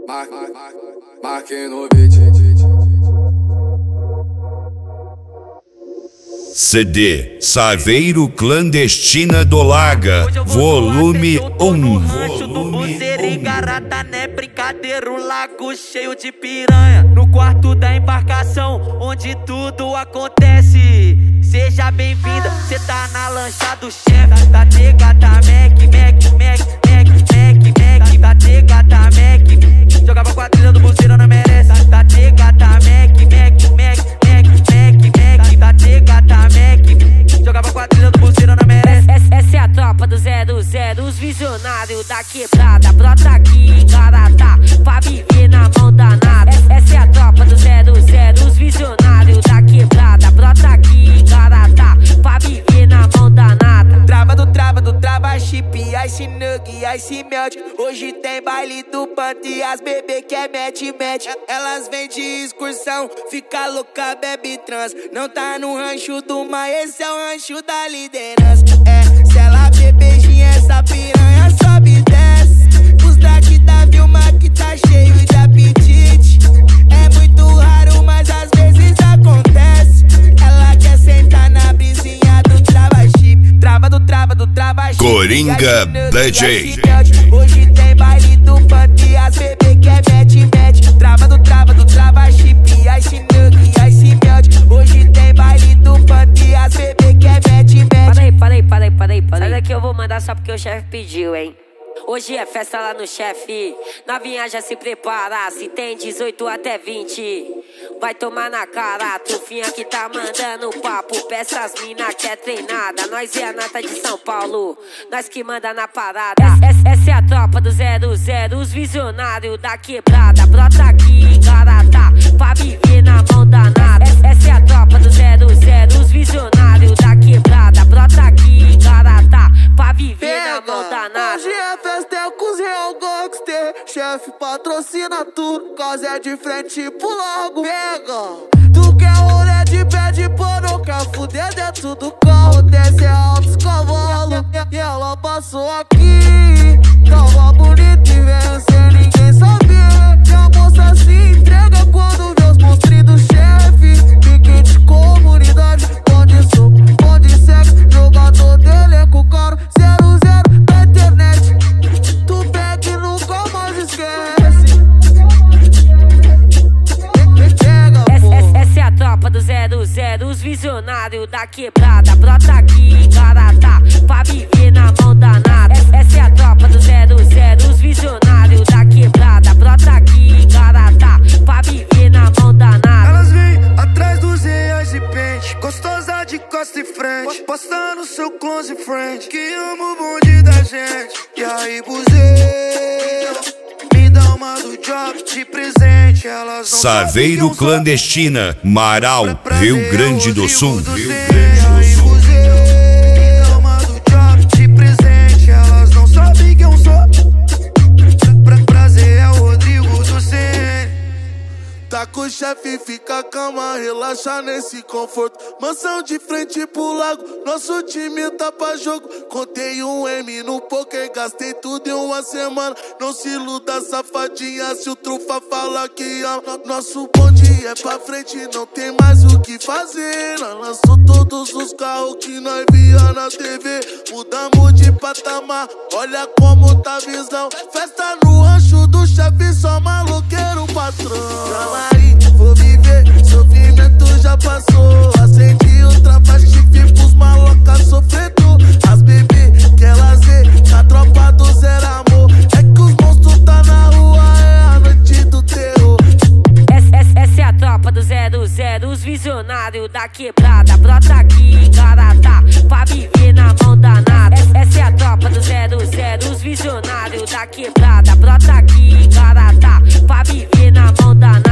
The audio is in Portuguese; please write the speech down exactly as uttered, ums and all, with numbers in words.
Marque no beat. C D Saveiro Clandestina do Laga, volume um. Rancho do Buzeiro e Garata, né? Brincadeira, um lago cheio de piranha. No quarto da embarcação, onde tudo acontece. Seja bem-vinda, cê tá na lancha do chefe. Da tegata, Mac, Mac, Mac, Mac, Mac, Mac. Da tegata, Mac, jogava quadrilha do Buzeiro, não merece. Da tegata, Mac, Mac, Mac, Mac, Mac, Mac. Da tegata, Mac, jogava quadrilha do Buzeiro, não merece. Essa é a tropa do zero zero, os visionários da quebrada. Brota aqui em Garatá, pra viver na mão danada. Essa é a tropa do zero zero, os visionários da quebrada. Brota aqui em Garatá, pra viver na mão danada. Trava do trava do trava chip, ice nug, ice melt. Hoje tem baile do panto e as bebê que é mete mete. Elas vêm de excursão, fica louca, bebe trans. Não tá no rancho do mar, esse é o rancho da liderança. É, se ela bebezinha, essa piranha sobe e desce. Os daqui da Vilma que tá cheio de apetite. É muito raro, mas às vezes acontece. Ela quer sentar na brisinha do trava chip. Trava do trava do trava chip, Coringa D J. Hoje tem baile do panto e as bebê que é mete mete. Trava do trava do trava chip, ice nug, ice melt. Hoje tem baile do panto e as bebê que é mete mete. Para aí, para aí, para aí, para aí, para aí. Sai daqui, eu vou mandar só porque o chefe pediu, hein. Hoje é festa lá no chefe, novinha já se prepara. Se tem dezoito até vinte, vai tomar na cara. Tufinha que tá mandando papo pra essas mina que é treinada. Nós é a nata de São Paulo, nós que manda na parada. Essa, essa é a tropa do zero zero, os visionários da quebrada. Brota aqui em Garatá, pra viver na mão danada. Essa é a tropa do zero zero, os visionários da quebrada. Brota aqui em Garatá, pra viver na mão danada. Hoje é festa, é com os real gangster. Chefe patrocina tudo, cause é de frente pro logo. Pega, tu quer rolê de pé de pano, quer fuder dentro do carro. Desce altos cavalos, e ela passou aqui. Tava bonita e veio sem ninguém saber. E a moça se entrega quando vê os monstros do chefe. Pique de comunidade, pode soco, pode sexo. Jogador dele é com caro, zero zero da internet. Tu pega e nunca mais esquece. Essa, essa é a tropa do zero zero, os visionários da quebrada. Brota aqui em Garatá, pra viver na mão danada. Essa é a tropa do zero zero, os visionários da quebrada. Brota aqui em Garatá, pra viver na mão danada. Elas vêm atrás dos reais de pente, gostosa de costa e frente, postando seu close friend, que ama o bonde da gente. E aí, buzeiro, me dá uma do job de presente. Elas não Saveiro Clandestina, Marau, Rio Grande do Sul. Rio Grande do Sul. Me dá uma do job de presente. Elas não sabem quem eu sou. Pra prazer é o Rodrigo do Cen. Tá com o chefe, fica a cama, relaxa nesse conforto. Mansão de frente pro lago, nosso time tá pra jogo. Contei um M no poker, gastei tudo em uma semana. Não se iluda, safadinha, se o trufa fala que ama. Nosso bonde é pra frente, não tem mais o que fazer. Nós lançou todos os carros que nós via na T V. Mudamos de patamar, olha como tá a visão. Festa no rancho do chefe, só maloqueiro patrão. Aí, vou viver, sofrimento já passou. Acendi o trava chifre pros maloca sofredor. As bebê quer lazer, a tropa do zero amor. É que os monstros tá na rua, é a noite do terror. Essa, essa, essa é a tropa do zero zero, os visionários da quebrada. Brota aqui em Garatá, pra viver na mão danada. Essa, essa é a tropa do zero zero, os visionários da quebrada. Brota aqui em Garatá, pra viver na mão danada.